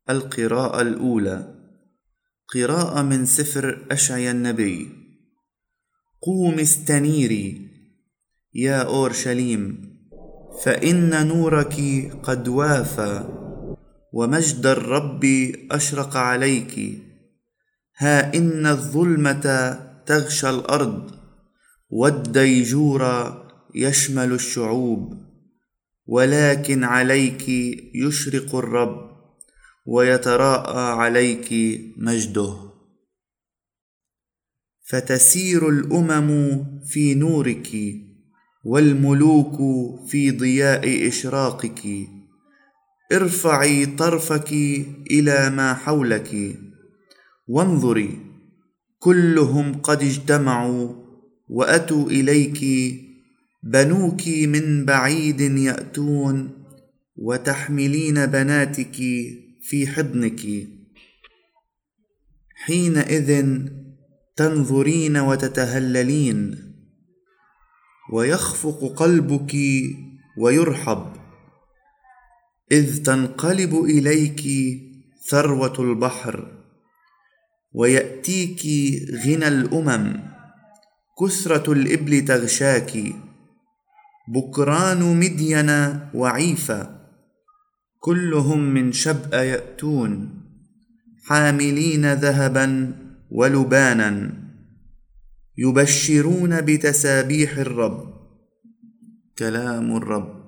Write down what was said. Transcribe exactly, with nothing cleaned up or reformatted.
القراءة الأولى، قراءة من سفر أشعيا النبي. قوم استنيري يا أورشليم، فإن نورك قد وافى، ومجد الرب أشرق عليك. ها إن الظلمة تغشى الأرض، والديجور يشمل الشعوب، ولكن عليك يشرق الرب، ويتراءى عليك مجده. فتسير الأمم في نورك، والملوك في ضياء إشراقك. ارفعي طرفك إلى ما حولك، وانظري، كلهم قد اجتمعوا وأتوا إليك. بنوك من بعيد يأتون، وتحملين بناتك في حضنك. حينئذ تنظرين وتتهللين، ويخفق قلبك ويرحب، إذ تنقلب إليك ثروة البحر، ويأتيك غنى الأمم. كثرة الإبل تغشاك، بكران مدين وعيفة، كلهم من شبأ يأتون، حاملين ذهبا ولبانا، يبشرون بتسابيح الرب. كلام الرب.